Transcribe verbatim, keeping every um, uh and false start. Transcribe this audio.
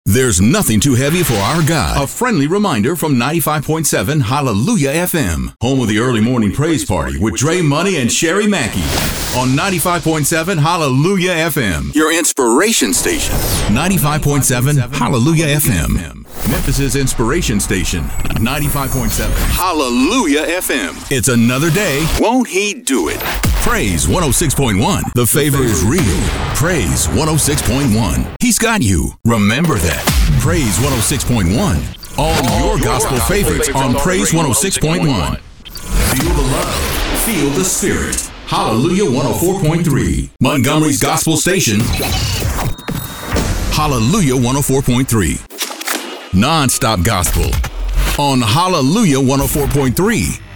There's nothing too heavy for our God. A friendly reminder from ninety-five point seven Hallelujah F M, home of the early morning praise party with Dre Money and Sherry Mackey. On ninety-five point seven Hallelujah F M, your inspiration station. ninety-five point seven Hallelujah F M, Memphis's inspiration station. ninety-five point seven Hallelujah F M. It's another day. Won't he do it? Praise one oh six point one. The favor is real. Praise one oh six point one. He's got you. Remember that. Praise one oh six point one. All, All your, your gospel, gospel favorites, favorites on Praise one oh six point one. Feel the love. Feel the spirit. Hallelujah one oh four point three. Montgomery's gospel station. Hallelujah one oh four point three. Non-stop gospel on Hallelujah one oh four point three.